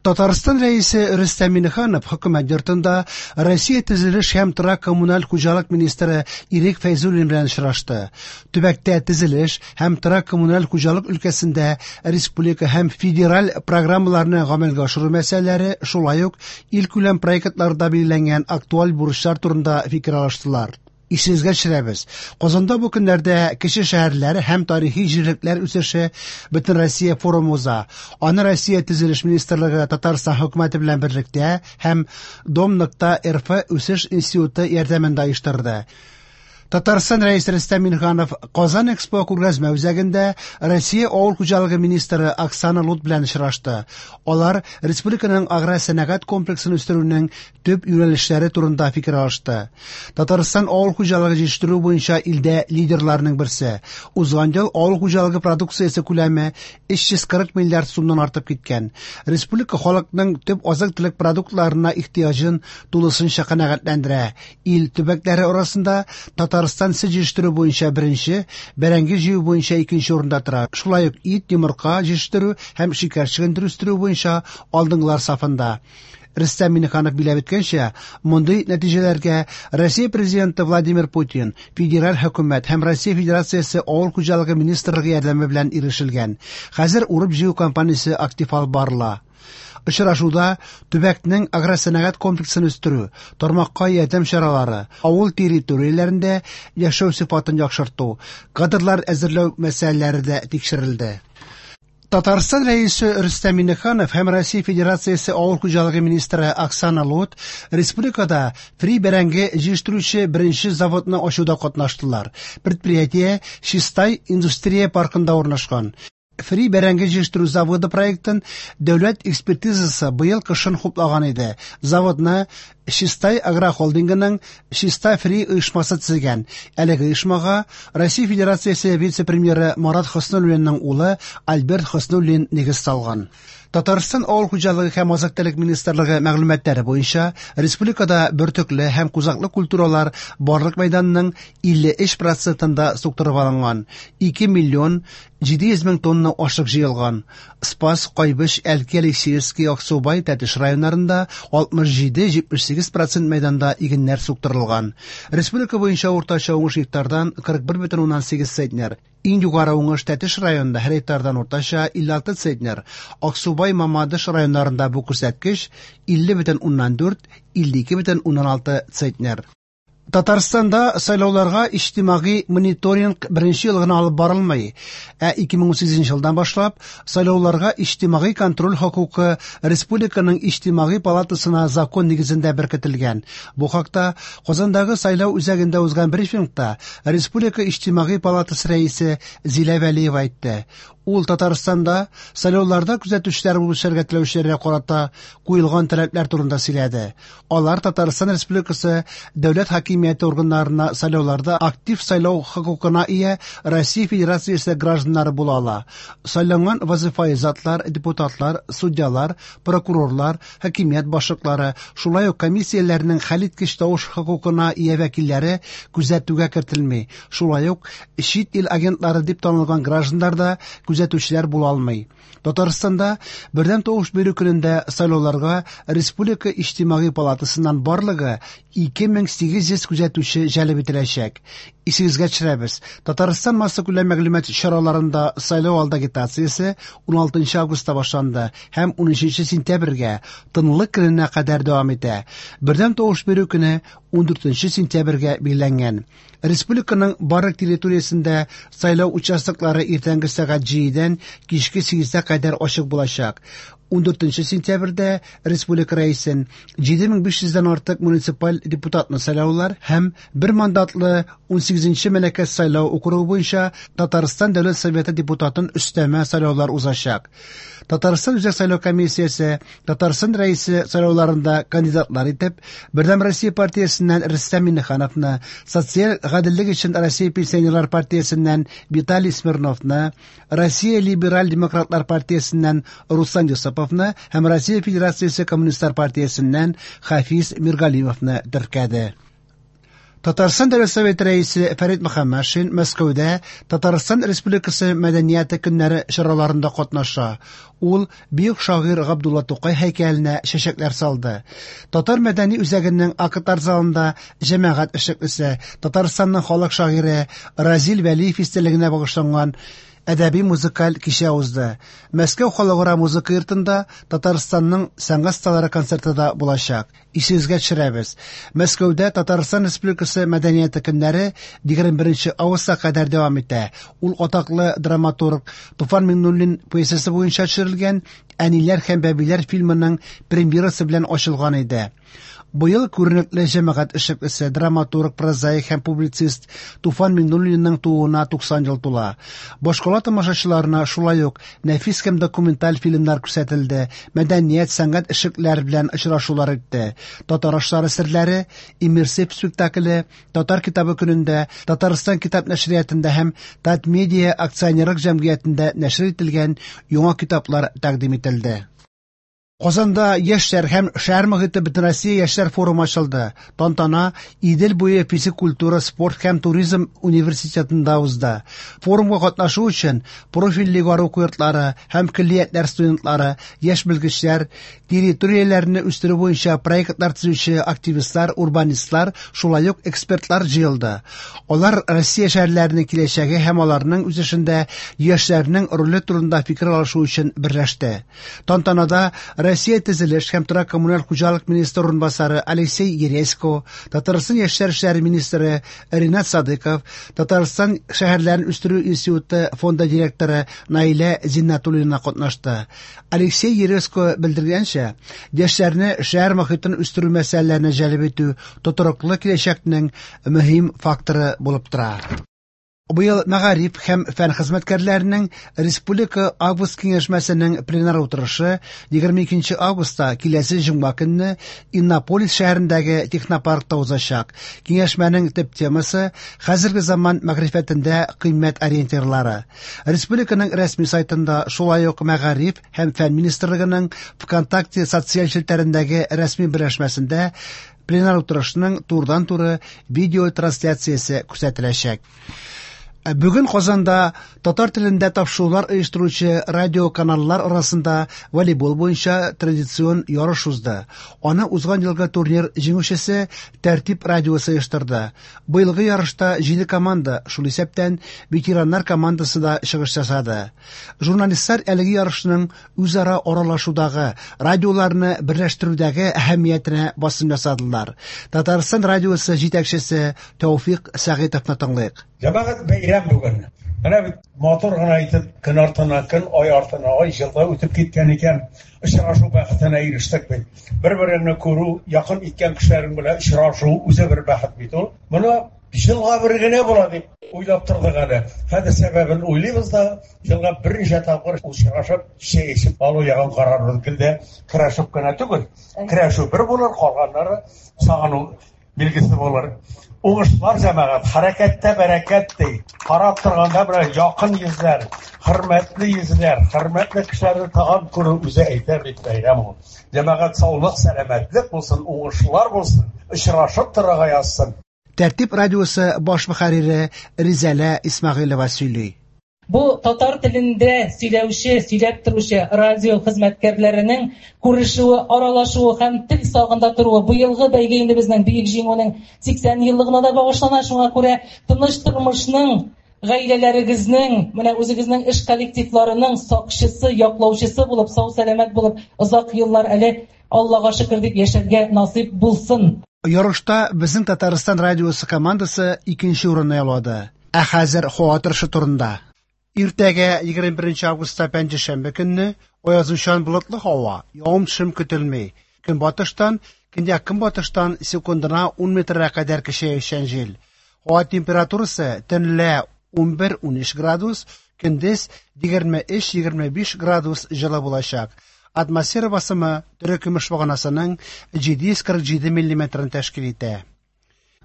Татарстан рәисе Рөстәм Миңнеханов хөкүмәт йортында Россия төзелеш һәм торак коммуналь хуҗалык министры Ирек Фәйзуллин белән очрашты. Төбәктә төзелеш һәм торак коммуналь хуҗалык өлкәсендә республика һәм федераль программаларны гамәлгә ашыру мәсьәләләре, шулай ук илкүләм проектларда билгеләнгән актуаль бурычлар турында фикер алыштылар. Исегезгә төшерәбез. Казанда бу көннәрдә кече шәһәрләр һәм тарихи җирлекләр үсеше Бөтен Россия форумы уза. Аны Россия төзелеш министрлыгы Татарстан хөкүмәте белән берлектә һәм Дом.РФ үсеш институты ярдәмендә оештырды. Татарстан рәисе Рөстәм Миңнеханов Казан Экспо күргәзмә үзәгендә Россия авыл хуҗалыгы министры Оксана Лут белән очрашты. Алар республиканың аграр-сәнәгать комплексын үстерүнең төп юнәлешләре турында фикер алышты. Татарстан авыл хуҗалыгы җитештерү буенча илдә лидерларның берсе. Узган ел авыл хуҗалыгы продукциясе күләме 340 миллиард сумнан артып киткән. Республика халыкның төп азык-төлек продуктларына ихтыяҗын тулысынча канәгатьләндерә. Ил төбәкләре арасында Татарстан сөт җитештерү буенча беренче, бәрәңге җыю буенча икенче урында тора. Шулай ук ит, йомырка җитештерү һәм шикәр чыгындыру үстерү буенча алдынгылар сафында. Рөстәм Миңнеханов биләп иткәнчә, мондый нәтиҗәләргә Россия президенты Владимир Путин, федераль хөкүмәт һәм Россия Федерациясе авыл хуҗалыгы министрлыгы ярдәме белән ирешелгән. Хәзер урып җыю кампаниясе актив алып барыла. Очрашуда төбәкнең аграр-сәнәгать комплексын үстерү, тармакка ярдәм чаралары, авыл территорияләрендә яшәү сыйфатын яхшырту, кадрлар әзерләү мәсьәләләре дә тикшерелде. Татарстан рәисе Рөстәм Миңнеханов һәм Россия Федерациясе авыл хуҗалыгы министры Оксана Лут республикада фри бәрәңге җитештерүче беренче заводны ачуда катнаштылар. Предприятие Чистай индустрия паркында урнашкан. Фри бәрәңге җитештерү заводы проектын дәүләт экспертизасы быел кышын хуплаган иде. Заводны Чистай агрохолдингының Чистай фри оешмасы төзегән. Әлеге оешмага Россия Федерациясе вице-премьеры Марат Хөснуллинның улы Альберт Хөснуллин нигез салган. Татарстан авыл хуҗалыгы һәм азык-төлек министрлыгы мәгълүматлары буенча, республикада бөртекле һәм кузаклы культуралар барлык мәйданның 53%-ында суктырып алынган. 2 миллион 700 мең тонна ашык җыелган. Спас, Кайбыш, Әлки, Алексеевский, Аксубай, Тәтеш районнарында 67-78% мәйданда игеннәр суктырылган. Республика буенча уртача уңыш гектардан 41,8 центнер. Иң югары уңыш Тәтеш районында һәр гектардан уртача 56 центнер. Аксубай, Мамадыш районнарында бу күрсәткеч 50,4-52,16 центнер. Татарстанда сайлауларга иҗтимагый мониторинг беренче ел гына алып барылмый. 2018 елдан башлап сайлауларга иҗтимагый контроль хокукы республиканың иҗтимагый палатасына закон нигезендә беркетелгән. Бу хакта Казандагы сайлау үзәгендә узган брифингта республика иҗтимагый палатасы рәисе Зилә Вәлиева әйтте. Ул Татарстанда сайлауларда күзәтүчеләр булып эшләргә теләүчеләргә карата куелган таләпләр турында сөйләде. Алар Татарстан Республикасы дәүләт хакимияте органнарына сайлауларда актив сайлау хокукына ия Россия Федерациясе гражданнары була ала. Сайланган вазифаи затлар, депутатлар, судьялар, прокурорлар, хакимият башлыклары, шулай ук комиссияләрнең хәлиткеч тавыш хокукына ия вәкилләре күзәтүгә кертелми. Шулай ук чит ил агентлары дип танылган гражданнар да күзәтүчеләр була алмый. Татарстанда бердәм тавыш бирү көнендә сайлауларга республика иҗтимагый палатасыннан барлыгы 2800 күзәтүче җәлеп ителәчәк. Исегезгә төшерәбез. Татарстан массакүләм мәгълүмат чараларында сайлау алды агитациясе 16 августта башланды һәм 13 сентябрьгә тынлык көненә кадәр дәвам итә. Бердәм тавыш бирү көне 14 сентябрьгә билгеләнгән. Республиканың барлык территориясендә сайлау участоклары иртәнге сәгать 7-дән кичке 8-гә кадәр ачык булачак. 14 сентябрьдә республика рәисен 7500-дән артык муниципаль депутатны сайлаулар һәм бер мандатлы 18-нче мәләкәт сайлау округы буенча Татарстан Дәүләт Советы депутатын өстәмә сайлаулар узачак. Татарстан Үзәк сайлау комиссиясе Татарстан рәисе сайлауларында кандидатлар итеп Бердәм Россия партиясеннән Рөстәм Миңнехановны, Социаль гаделлек өчен Россия пенсионерлар партиясеннән Виталий Смирновны, Россия либераль демократлар партиясеннән Руслан Юсуповны һәм Россия Федерациясе коммунистлар партиясеннән Хафиз Миргалимовны теркәде. Татарстан Дәүләт Советы рәисе Фәрит Мөхәммәтшин Мәскәүдә Татарстан Республикасы мәдәнияте көннәре чараларында катнаша. Ул бөек шагыйрь Габдулла Тукай һәйкәленә чәчәкләр салды. Татар мәдәни үзәгенең Акытар залында җәмәгать эшлеклесе Татарстанның халык шагыйре Разил Вәлиев истәлегенә багышланган әдәби-музыкаль кичә узды. Мәскәү халыкара музыка йортында Татарстанның сәнгать сталары концерты да булачак. Исегезгә төшерәбез. Мәскәүдә Татарстан Республикасы мәдәнияте көннәре 21 августка кадәр дәвам итә. Ул атаклы драматург Туфан Миңнуллин пьесасы буенча төшерелгән «Әниләр һәм бәбиләр» фильмының премьерасы белән ачылган иде. Быел күренекле җәмәгать эшлеклесе, драматург, прозаик һәм публицист Туфан Миңнуллинның тууына 90 ел тула. Башкала тамашачыларына шулай ук нәфис һәм документаль фильмнар күрсәтелде, мәдәният, сәнгать эшлекләре белән очрашулар итте. Татар ашлары серләре, иммерсив спектакле, Татар китабы көнендә, Татарстан китап нәшриятында һәм Татмедиа акционерлык җәмгыятендә нәшр ителгән яңа китаплар тәкъдим ителде. Казанда яшьләр һәм шәһәр мөхите Бөтенроссия яшьләр форумы ачылды. Тантана Идел буе физик культура, спорт һәм туризм университетында узды. Форумга катнашу өчен профильле уку йортлары һәм киллиятләр студентлары, яшь белгечләр, территорияләрне үстерү буенча проектлар төзүче активистлар, урбанистлар, шулай ук экспертлар җыелды. Алар Россия шәһәрләренең киләчәге һәм аларның үзешендә яшьләрнең роле турында фикер алышу өчен берләште. Тантанада Россия төзелеш һәм торак коммуналь хуҗалык министры урынбасары Алексей Ересько, Татарстан яшьләр эшләре министры Ринат Садыков, Татарстан шәһәрләрен үстерү институты фонды директоры Наилә Зиннатуллина катнашты. Алексей Ересько белдергәнчә, яшьләрне шәһәр мөхитен үстерү мәсьәләләренә җәлеп итү тотрыклы киләчәкнең мөһим факторы булып тора. Быел мәгариф һәм фән хезмәткәрләренең Республика август киңәшмәсенең пленар утырышы 22 августта киләсе җомга көнне Иннополис шәһәрендәге технопаркта узачак. Киңәшмәнең төп темасы хәзерге заман мәгърифәтендә кыйммәт ориентирлары. Республиканың рәсми сайтында шулай ук мәгариф һәм фән министрлыгының ВКонтакте социаль челтәрендәге рәсми берләшмәсендә пленар утырышның турыдан-туры видео трансляциясе күрсәтеләчәк. Бүген Казанда татар телендә тапшырулар оештыручы радиоканаллар арасында волейбол буенча традицион ярыш узды. Аны узган елгы турнир җиңүчесе Тәртип радиосы оештырды. Быелгы ярышта 7 команда, шул исәптән ветераннар командасы да чыгыш ясады. Журналистлар әлеге ярышның үзара аралашудагы, радиоларны берләштерүдәге әһәмиятенә басым ясадылар. Татарстан радиосы җитәкчесе Тәүфыйк Сәгыйтовны тыңлыйк. Җәмәгать бәйрәм бүген. Менә бит мотор гына әйтеп, көн артына көн, ай артына ай җылда үтеп киткән икән. Очрашу бәхетенә ирештек бит. Бер-берне күрү, якын иткән кешеләрең белән очрашу үзе бер бәхет бит ул. Моны җылга бер генә була дип уйлап тордык әле. Хәзер сәбәбен уйлыйбыз да, җылга берничә тапкыр очрашып, чәй эчеп алу ягын карарбыз. Гелдә көрәшеп кенә түгел. Көрәшү бер булыр, калганнары сагыну билгесе булыр. Уңышлар җәмәгать, хәрәкәттә бәрәкәт ди. Карап торганда бер якын йөзләр, хөрмәтле йөзләр, хөрмәтле кешеләрне тагын күрү үзе әйтә бит бәйрәм ул. Җәмәгать саулык, сәламәтлек булсын, уңышлар булсын, очрашып торырга язсын. Тәртип радиосы баш мөхәррире Ризалә Исмәгыйлова сөйли. Бу татар телендә сөйләп торучы радио хезмәткәрләренең күрешүе, аралашуы һәм тел сагында торуы быелгы бәйге инде безнең бөек җиңүнең 80 еллыгына да багышлана. Шуңа күрә тыныч тормышның, гаиләләрегезнең, менә үзегезнең эш коллективларының сакчысы, яклаучысы булып, сау сәламәт булып, озак еллар әле Аллага шөкер дип яшәргә насыйп булсын. Ярышта безнең Татарстан радиосы командасы 2нче урынны яулады. Ә хәзер һава торышы турында. Иртәгә 21 августта пәнҗешәмбе көнне аязучан болытлы һава, явым-төшем көтелми. Көнбатыштан, көньяк-көнбатыштан секундына 10 метрга кадәр көчәючән җил. Һава температурасы төнлә 11-13 градус, көндез 23-25 градус җылы булачак. Атмосфера басымы төрек көмеш баганасының 747 мм тәшкил итә.